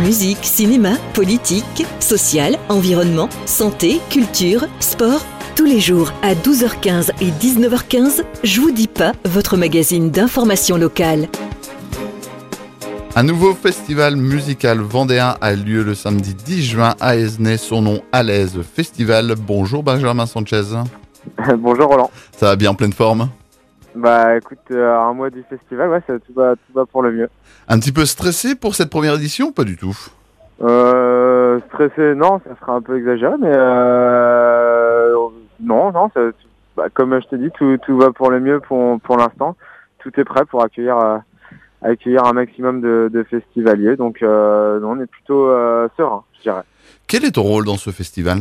Musique, cinéma, politique, social, environnement, santé, culture, sport. Tous les jours à 12h15 et 19h15, Je vous dis pas, votre magazine d'information locale. Un nouveau festival musical vendéen a lieu le samedi 10 juin à Aisne, son nom Alaise Festival. Bonjour Benjamin Sanchez. Bonjour Roland. Ça va bien, en pleine forme? Bah écoute, un mois du festival, ouais, tout va pour le mieux. Un petit peu stressé pour cette première édition ou pas du tout? Stressé, non, ça sera un peu exagéré, mais non, comme je t'ai dit, tout va pour le mieux pour l'instant. Tout est prêt pour accueillir un maximum de festivaliers, donc on est plutôt serein, je dirais. Quel est ton rôle dans ce festival?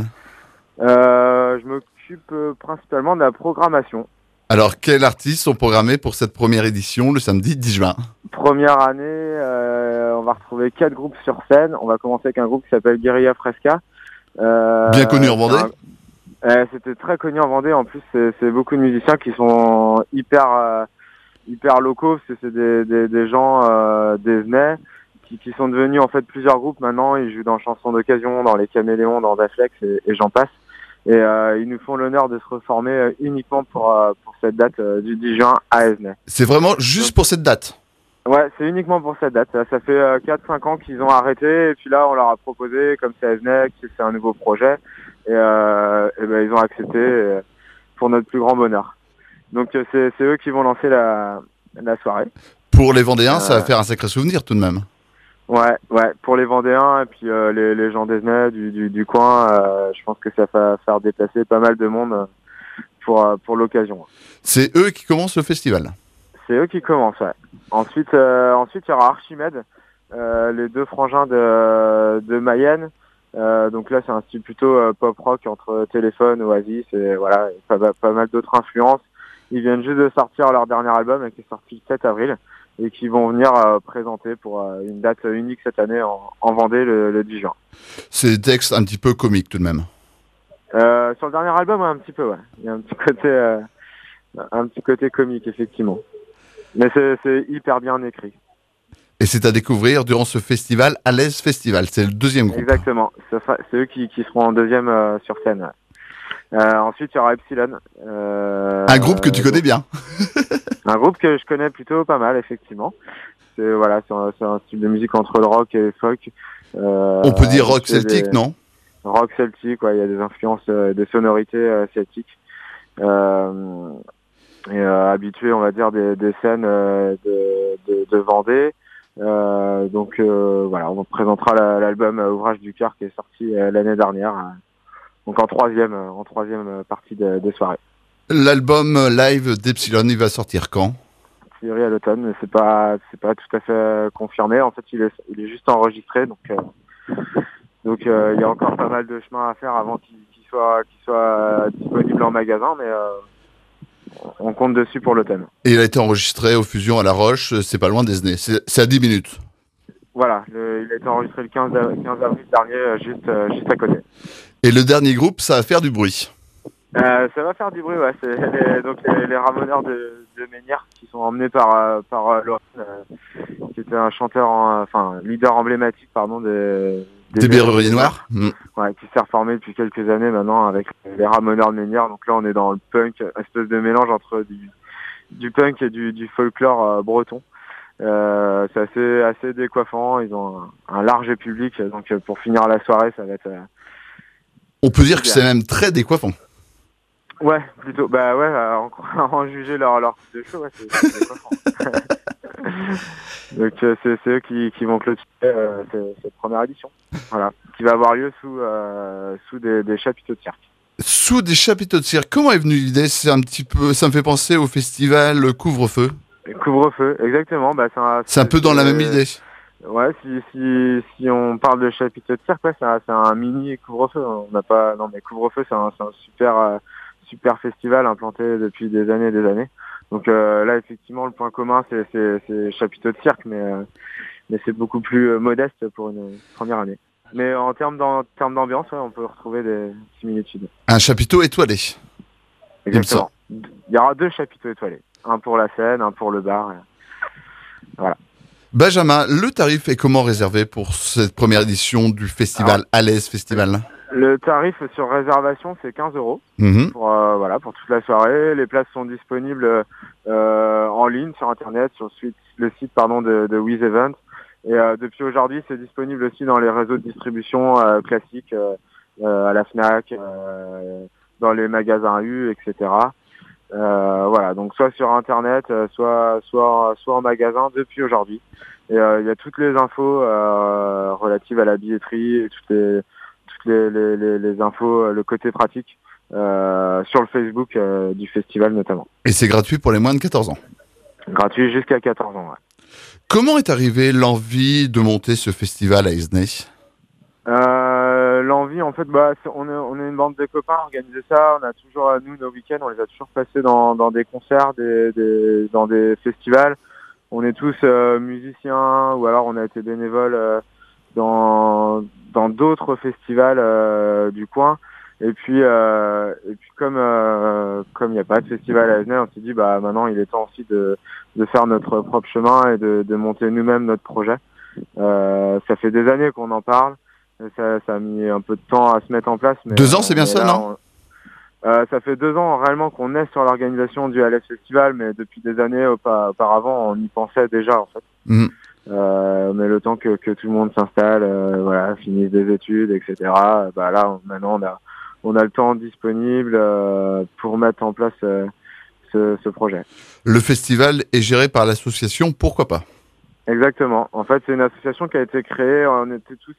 Je m'occupe principalement de la programmation. Alors, quels artistes sont programmés pour cette première édition le samedi 10 juin? Première année, on va retrouver 4 groupes sur scène. On va commencer avec un groupe qui s'appelle Guerilla Fresca. Bien connu en Vendée? C'était très connu en Vendée. En plus, c'est beaucoup de musiciens qui sont hyper locaux, parce que c'est des gens d'Aisne qui sont devenus en fait plusieurs groupes maintenant. Ils jouent dans Chansons d'occasion, dans Les Caméléons, dans Daflex et j'en passe. Et ils nous font l'honneur de se reformer uniquement pour cette date du 10 juin à Aisne. C'est vraiment juste pour cette date? Ouais, c'est uniquement pour cette date. Ça fait 4-5 ans qu'ils ont arrêté, et puis là on leur a proposé, comme c'est Aisne, que c'est un nouveau projet, et ben ils ont accepté pour notre plus grand bonheur. Donc c'est eux qui vont lancer la soirée. Pour les Vendéens, ça va faire un sacré souvenir tout de même. Ouais, pour les Vendéens et puis les gens d'Aisne, du coin, je pense que ça va faire déplacer pas mal de monde pour l'occasion. C'est eux qui commencent le festival? C'est eux qui commencent, ouais. Ensuite, il y aura Archimède, les deux frangins de Mayenne. Donc là, c'est un style plutôt pop-rock entre Téléphone, Oasis et voilà, pas mal d'autres influences. Ils viennent juste de sortir leur dernier album qui est sorti le 7 avril et qui vont venir présenter pour une date unique cette année en Vendée le 10 juin. C'est des textes un petit peu comiques tout de même? Sur le dernier album, ouais, un petit peu, ouais. Il y a un petit côté comique, effectivement. Mais c'est hyper bien écrit. Et c'est à découvrir durant ce festival, Alaise Festival. C'est le deuxième groupe. Exactement. C'est eux qui seront en deuxième sur scène. Ensuite, il y aura Epsilon. Un groupe que tu connais bien. Un groupe que je connais plutôt pas mal, effectivement. C'est un style de musique entre le rock et le folk. On peut dire rock celtique, non? Rock celtique, ouais. Il y a des influences, des sonorités celtiques. Habitué, on va dire, des scènes de Vendée. Donc voilà, on présentera l'album Ouvrage du cœur qui est sorti l'année dernière. Donc en troisième partie de soirée. L'album live d'Epsilon, il va sortir quand? A priori à l'automne, mais c'est pas tout à fait confirmé. En fait, il est juste enregistré, donc il y a encore pas mal de chemin à faire avant qu'il soit disponible en magasin, mais on compte dessus pour l'automne. Et il a été enregistré au Fusion à La Roche, c'est pas loin d'Aisne, c'est à 10 minutes. Voilà, il a été enregistré le 15 avril dernier, juste à côté. Et le dernier groupe, ça va faire du bruit? Ça va faire du bruit, ouais. C'est les Ramoneurs de Ménières qui sont emmenés par Laurent, qui était un chanteur, leader emblématique, des Berruriers Noirs. Ouais, qui s'est reformé depuis quelques années maintenant avec les Ramoneurs de Ménières. Donc là, on est dans le punk, espèce de mélange entre du punk et du folklore breton. C'est assez décoiffant. Ils ont un large public, donc pour finir la soirée, ça va être. On peut dire que c'est même très décoiffant. Ouais, plutôt. Bah ouais, en juger leur coupe de cheveux, ouais, c'est décoiffant. Donc c'est eux qui vont clôturer cette première édition. Voilà, qui va avoir lieu sous des chapiteaux de cirque. Sous des chapiteaux de cirque. Comment est venue l'idée? Ça me fait penser au festival Couvre-feu. Couvre-feu, exactement. Bah c'est un peu dans la même idée. Ouais, si on parle de chapiteau de cirque, ouais, c'est un mini couvre-feu. On n'a pas, non mais couvre-feu, c'est un super festival implanté depuis des années et des années. Donc là, effectivement, le point commun, c'est chapiteau de cirque, mais c'est beaucoup plus modeste pour une première année. Mais en termes d'ambiance, ouais, on peut retrouver des similitudes. Un chapiteau étoilé. Exactement. Il y aura 2 chapiteaux étoilés. Un pour la scène, un pour le bar. Voilà. Benjamin, le tarif est comment réservé pour cette première édition du festival Alez Festival? Le tarif sur réservation, c'est 15 € pour toute la soirée. Les places sont disponibles en ligne sur Internet, sur le site de With Event. Et depuis aujourd'hui, c'est disponible aussi dans les réseaux de distribution classiques, à la Fnac, dans les magasins U, etc. Donc soit sur Internet, soit en magasin depuis aujourd'hui. Et il y a toutes les infos relatives à la billetterie, et toutes les infos, le côté pratique sur le Facebook du festival notamment. Et c'est gratuit pour les moins de 14 ans? Gratuit jusqu'à 14 ans, ouais. Comment est arrivée l'envie de monter ce festival à Aisne? L'envie, en fait, on est une bande de copains à organiser ça. On a toujours, nous, nos week-ends, on les a toujours passés dans des concerts, dans des festivals. On est tous musiciens, ou alors on a été bénévoles dans d'autres festivals du coin. Et puis comme il n'y a pas de festival à Aisne, on s'est dit maintenant il est temps aussi de faire notre propre chemin et de monter nous-mêmes notre projet. Ça fait des années qu'on en parle. Ça a mis un peu de temps à se mettre en place. Mais 2 ans, c'est bien ça, non? Ça fait 2 ans réellement qu'on est sur l'organisation du Alez Festival, mais depuis des années auparavant, on y pensait déjà en fait. Mmh. Mais le temps que tout le monde s'installe, finisse des études, etc. Là, maintenant, on a le temps disponible pour mettre en place ce projet. Le festival est géré par l'association Pourquoi pas? Exactement. En fait, c'est une association qui a été créée. On était tous,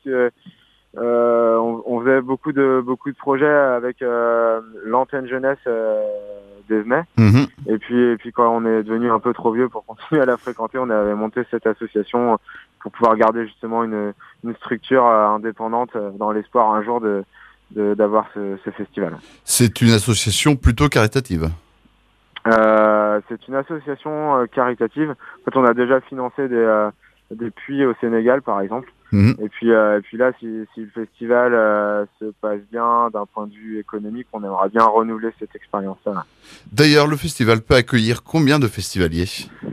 on faisait beaucoup de projets avec l'antenne jeunesse d'Aisne. Mmh. Et puis quand on est devenu un peu trop vieux pour continuer à la fréquenter, on avait monté cette association pour pouvoir garder justement une structure indépendante dans l'espoir un jour d'avoir ce festival. C'est une association plutôt caritative. C'est une association caritative. En fait, on a déjà financé des puits au Sénégal, par exemple. Mmh. Et puis là, si le festival se passe bien d'un point de vue économique, on aimerait bien renouveler cette expérience-là. D'ailleurs, le festival peut accueillir combien de festivaliers?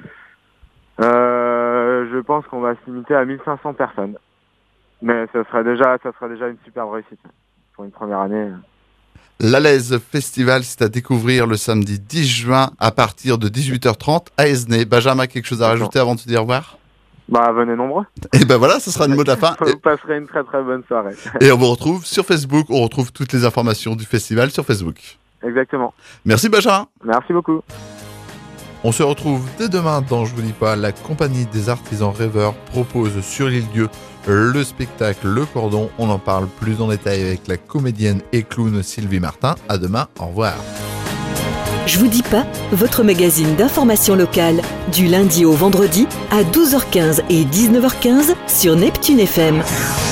Je pense qu'on va se limiter à 1500 personnes. Mais ça serait déjà une superbe réussite pour une première année. L'Alez Festival, c'est à découvrir le samedi 10 juin à partir de 18h30 à Aisne. Benjamin, quelque chose à rajouter avant de te dire au revoir? Venez nombreux. Et voilà, ce sera le mot de la fin. Vous passerez une très très bonne soirée. Et on vous retrouve sur Facebook. On retrouve toutes les informations du festival sur Facebook. Exactement. Merci Benjamin. Merci beaucoup. On se retrouve dès demain dans Je vous dis pas. La compagnie des artisans rêveurs propose sur l'île-dieu le spectacle Le Cordon. On en parle plus en détail avec la comédienne et clown Sylvie Martin. À demain, au revoir. Je vous dis pas, votre magazine d'information locale, du lundi au vendredi à 12h15 et 19h15 sur Neptune FM.